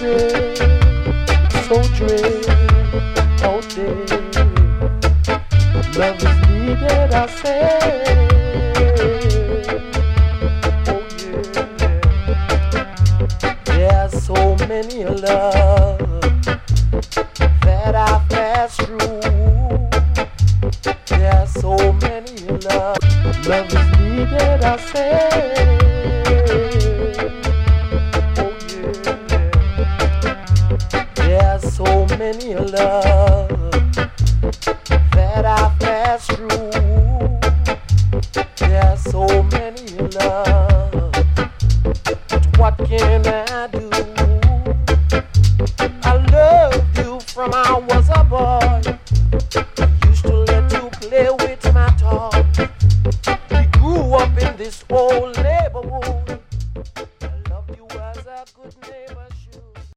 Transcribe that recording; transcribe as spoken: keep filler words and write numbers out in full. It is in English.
dread, so dread out there. Love is needed, I say. Oh yeah. There's so many love that I pass through. There's so many love. Love is needed, I say. Oh yeah. There's so many love that I pass through. There's so many love. But what can I do? I loved you from I was a boy. Used to let you play with my toys. We grew up in this old neighborhood. I loved you as a good neighbor.